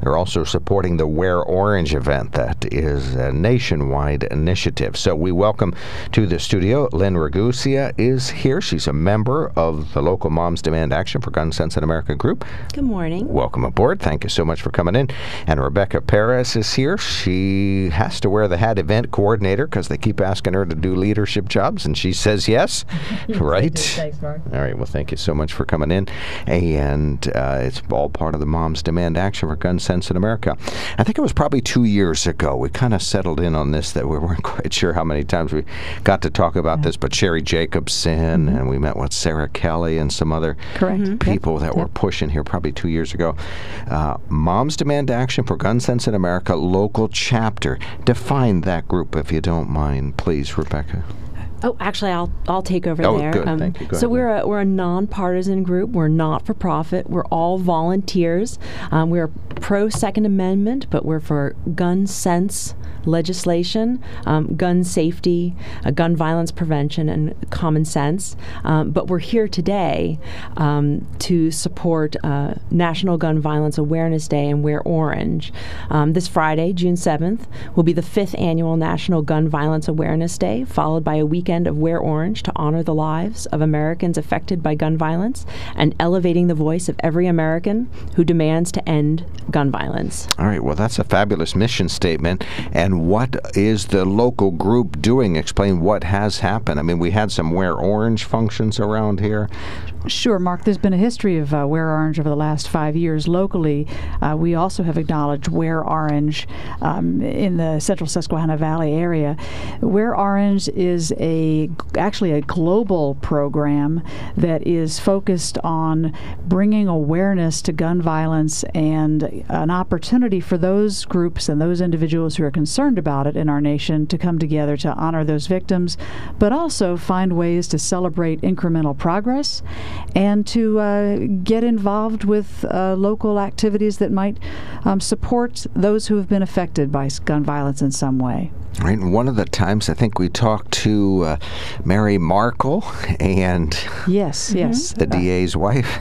They're also supporting the Wear Orange event that is a nationwide initiative. So we welcome to the studio, Lynn Ragusea is here. She's a member of the local Moms Demand Action for Gun Sense in America group. Good morning. Welcome aboard. Thank you so much for coming in. And Rebecca Perez is here. She has to wear the hat, event coordinator, because they keep asking her to do leadership jobs, and she says yes. Right? Thanks, Mark. All right. Well, thank you so much for coming in. And it's all part of the Moms Demand Action for Gun Sense in America. I think it was probably 2 years ago. We kind of settled in on this, that we weren't quite sure how many times we got to talk about this, but Sherry Jacobson, and we met with Sarah Kelly and some other people that were pushing here probably 2 years ago. Moms Demand Action for Gun Sense in America local chapter. Define that group, if you don't mind, please, Rebecca. Oh, actually, I'll take over there. Oh, good. Thank you. Go so ahead. we're a nonpartisan group. We're not for profit. We're all volunteers. We're pro Second Amendment, but we're for gun sense legislation, gun safety, gun violence prevention, and common sense. But we're here today to support National Gun Violence Awareness Day and Wear Orange. This Friday, June 7th, will be the 5th annual National Gun Violence Awareness Day, followed by a weekend of Wear Orange to honor the lives of Americans affected by gun violence and elevating the voice of every American who demands to end gun violence. All right. Well, that's a fabulous mission statement. And what is the local group doing? Explain what has happened. I mean, we had some Wear Orange functions around here. Sure, Mark. There's been a history of Wear Orange over the last 5 years. Locally, we also have acknowledged Wear Orange in the central Susquehanna Valley area. Wear Orange is actually a global program that is focused on bringing awareness to gun violence and an opportunity for those groups and those individuals who are concerned about it in our nation to come together to honor those victims, but also find ways to celebrate incremental progress and to get involved with local activities that might support those who have been affected by gun violence in some way. Right, and one of the times I think we talked to Mary Markle, and yes, the DA's wife.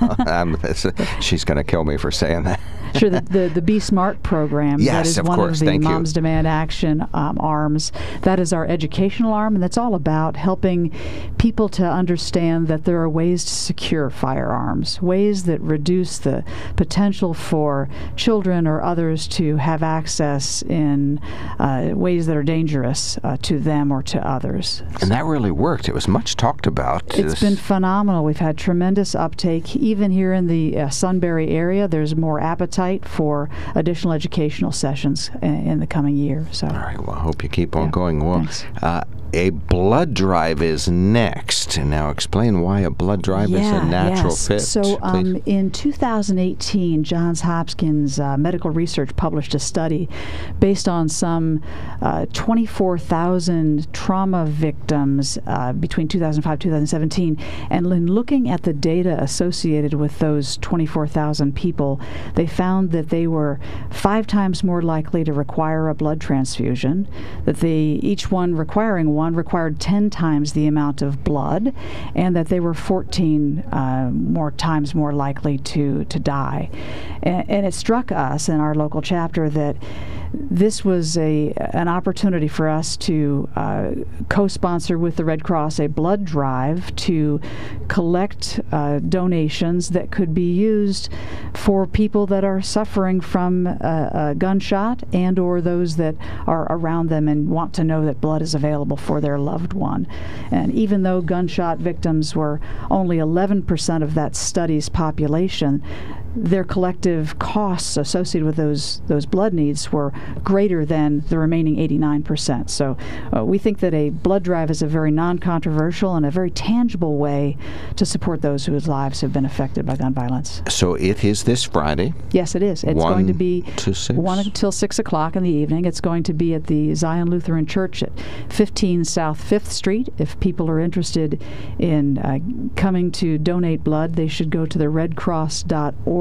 She's going to kill me for saying that. Sure, the Be Smart program. Yes, that is of one course. of the Thank Moms you. Demand Action arms. That is our educational arm, and that's all about helping people to understand that there are ways to secure firearms, ways that reduce the potential for children or others to have access in ways that are dangerous to them or to others. And that really worked. It was much talked about. It's been phenomenal. We've had tremendous uptake. Even here in the Sunbury area, there's more appetite for additional educational sessions in the coming year. So. All right. Well, I hope you keep on going. Well, thanks. A blood drive is next. And now explain why a blood drive is a natural fit. So please. in 2018, Johns Hopkins Medical Research published a study based on some 24,000 trauma victims between 2005 and 2017. And in looking at the data associated with those 24,000 people, they found that they were 5 times more likely to require a blood transfusion, that each one requiring one required 10 times the amount of blood, and that they were 14 more times more likely to die. And it struck us in our local chapter that this was an opportunity for us to co-sponsor with the Red Cross a blood drive to collect donations that could be used for people that are suffering from a gunshot and or those that are around them and want to know that blood is available for their loved one. And even though gunshot victims were only 11% of that study's population, their collective costs associated with those blood needs were greater than the remaining 89%. So we think that a blood drive is a very non-controversial and a very tangible way to support those whose lives have been affected by gun violence. So it is this Friday? Yes, it is. It's going to be 1 until 6 o'clock in the evening. It's going to be at the Zion Lutheran Church at 15 South 5th Street. If people are interested in coming to donate blood, they should go to the redcross.org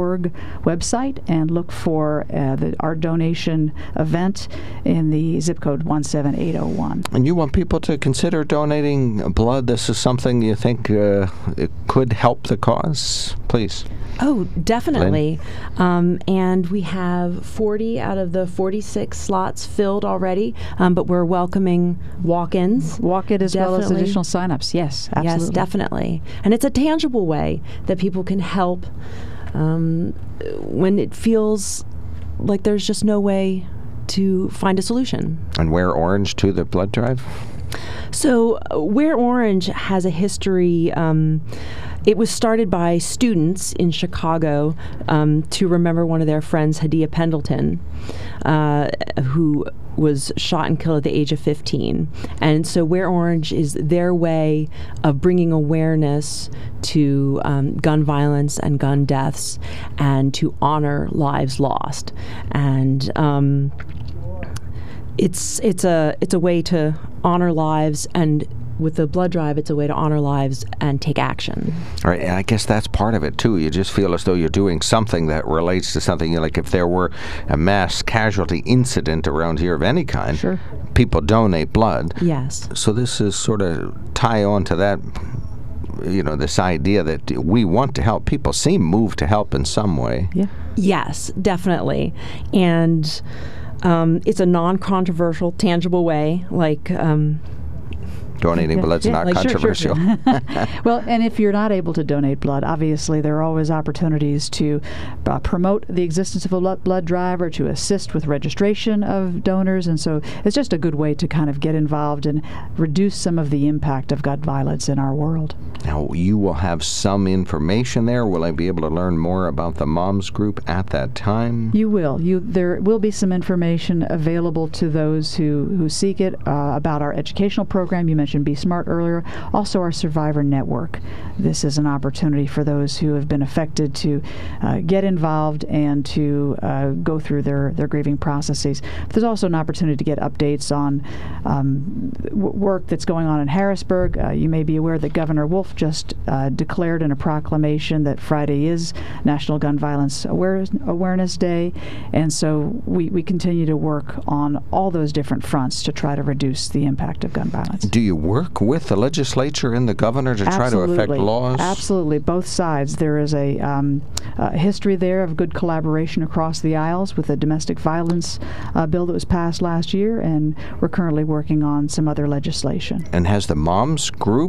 cancercenter.org website and look for our donation event in the zip code 17801. And you want people to consider donating blood? This is something you think it could help the cause? Please. Oh, definitely. And we have 40 out of the 46 slots filled already, but we're welcoming walk-ins. Walk-in as well as additional sign-ups. Yes, absolutely. Yes, definitely. And it's a tangible way that people can help when it feels like there's just no way to find a solution. And wear orange to the blood drive? So Wear Orange has a history. It was started by students in Chicago to remember one of their friends, Hadia Pendleton, who was shot and killed at the age of 15. And so Wear Orange is their way of bringing awareness to gun violence and gun deaths and to honor lives lost. And it's a way to honor lives, and with the blood drive, it's a way to honor lives and take action. All right, and I guess that's part of it, too. You just feel as though you're doing something that relates to something. Like if there were a mass casualty incident around here of any kind, sure, people donate blood. Yes. So this is sort of tie on to that, this idea that we want to help. People seem moved to help in some way. Yeah. Yes, definitely. And it's a non-controversial, tangible way, like... donating blood's not controversial. Sure. Well, and if you're not able to donate blood, obviously there are always opportunities to promote the existence of a blood drive or to assist with registration of donors. And so it's just a good way to kind of get involved and reduce some of the impact of gun violence in our world. Now, you will have some information there. Will I be able to learn more about the Moms Group at that time? You will. There will be some information available to those who seek it about our educational program. You mentioned Be Smart earlier. Also our Survivor Network. This is an opportunity for those who have been affected to get involved and to go through their grieving processes. There's also an opportunity to get updates on work that's going on in Harrisburg. You may be aware that Governor Wolf just declared in a proclamation that Friday is National Gun Violence Awareness Day, and so we continue to work on all those different fronts to try to reduce the impact of gun violence. Do you work with the legislature and the governor to try to affect laws? Absolutely, both sides. There is a history there of good collaboration across the aisles with the domestic violence bill that was passed last year, and we're currently working on some other legislation. And has the Moms Group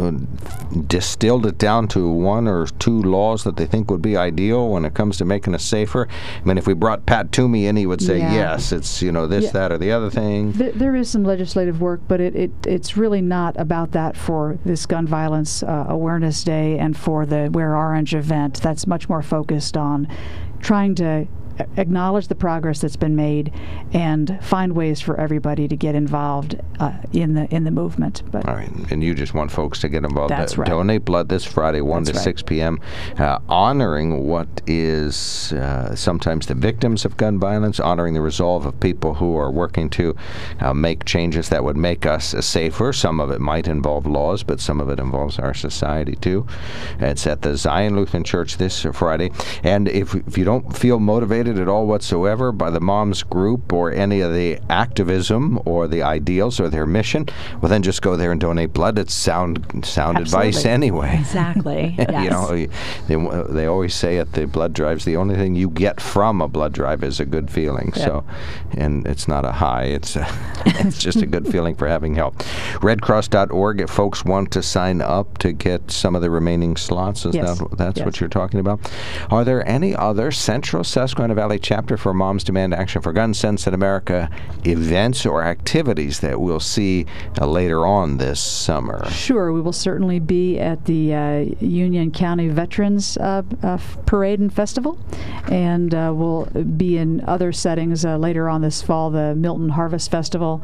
distilled it down to one or two laws that they think would be ideal when it comes to making us safer? I mean, if we brought Pat Toomey in, he would say, yes, it's, this, that, or the other thing. There is some legislative work, but it's really not about that for this Gun Violence Awareness Day and for the Wear Orange event. That's much more focused on trying to acknowledge the progress that's been made and find ways for everybody to get involved in the movement. But all right, and you just want folks to get involved. That's right. Donate blood this Friday, 1 to 6 p.m., honoring what is sometimes the victims of gun violence, honoring the resolve of people who are working to make changes that would make us safer. Some of it might involve laws, but some of it involves our society, too. It's at the Zion Lutheran Church this Friday. And if you don't feel motivated at all whatsoever by the Moms Group or any of the activism or the ideals or their mission, well, then just go there and donate blood. It's sound advice anyway. Exactly. Yes. They always say at the blood drives, the only thing you get from a blood drive is a good feeling. Yeah. So, and it's not a high. It's just a good feeling for having help. RedCross.org if folks want to sign up to get some of the remaining slots. That's what you're talking about. Are there any other Central Susquehanna Valley Chapter for Moms Demand Action for Gun Sense in America events or activities that we'll see later on this summer? Sure. We will certainly be at the Union County Veterans Parade and Festival, and we'll be in other settings later on this fall, the Milton Harvest Festival,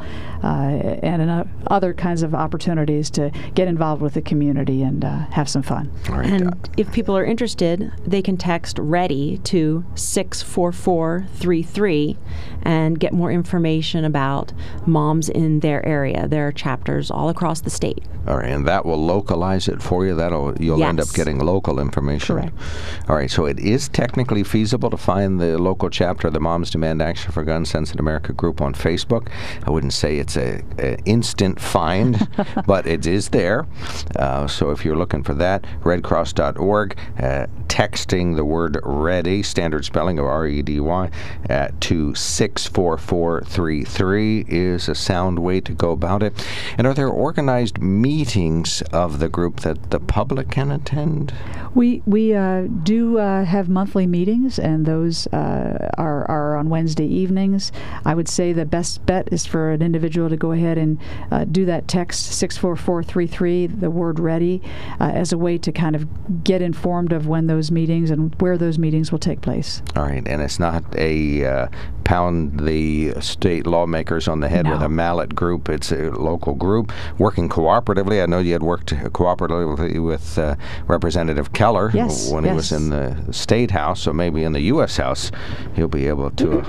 and other kinds of opportunities to get involved with the community and have some fun. All right. And if people are interested, they can text READY to 640 64433 and get more information about moms in their area. There are chapters all across the state. All right, and that will localize it for you. You'll end up Yes. getting local information. Correct. All right, so it is technically feasible to find the local chapter of the Moms Demand Action for Gun Sense in America group on Facebook. I wouldn't say it's a instant find, but it is there. So if you're looking for that, redcross.org, texting the word READY, standard spelling of REDY, to 64433 is a sound way to go about it. And are there organized meetings of the group that the public can attend? We do have monthly meetings, and those are on Wednesday evenings. I would say the best bet is for an individual to go ahead and do that text 64433, the word READY, as a way to kind of get informed of when those meetings and where those meetings will take place. All right, and it's not a pound the state lawmakers on the head No. with a mallet group. It's a local group working cooperatively. I know you had worked cooperatively with Representative Keller Yes, when he was yes. in the State House, so maybe in the U.S. House he'll be able to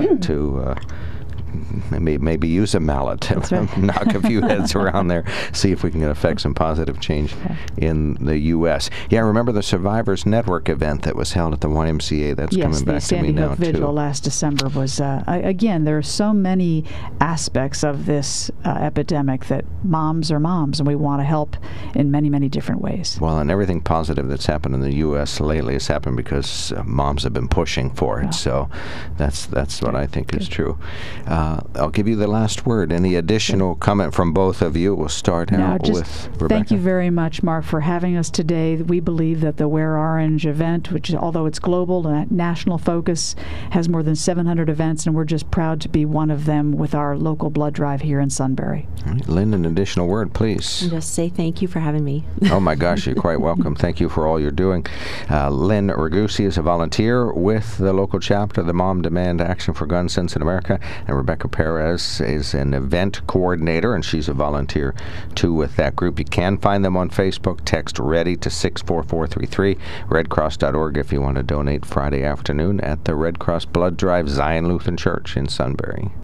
maybe use a mallet to That's right. knock a few heads around there, see if we can affect some positive change in the U.S. Yeah, remember the Survivors Network event that was held at the YMCA? That's Yes, coming the back to me Sandy now, Hook Vigil too. last December was, again, there are so many aspects of this epidemic that moms are moms, and we want to help in many, many different ways. Well, and everything positive that's happened in the U.S. lately has happened because moms have been pushing for it. Yeah. So that's what I think is true. I'll give you the last word. Any additional comment from both of you? We'll start Now, out just with Rebecca. thank you very much, Mark, for having us today. We believe that the Wear Orange event, which, although it's global and national focus, has more than 700 events, and we're just proud to be one of them with our local blood drive here in Sunbury. All right, Lynn, an additional word, please. And just say thank you for having me. Oh, my gosh, you're quite welcome. Thank you for all you're doing. Lynn Ragusi is a volunteer with the local chapter of the Mom Demand Action for Gun Sense in America, and Rebecca Perez is an event coordinator, and she's a volunteer, too, with that group. You can find them on Facebook. Text READY to 64433, redcross.org if you want to donate Friday afternoon at the Red Cross Blood Drive, Zion Lutheran Church in Sunbury.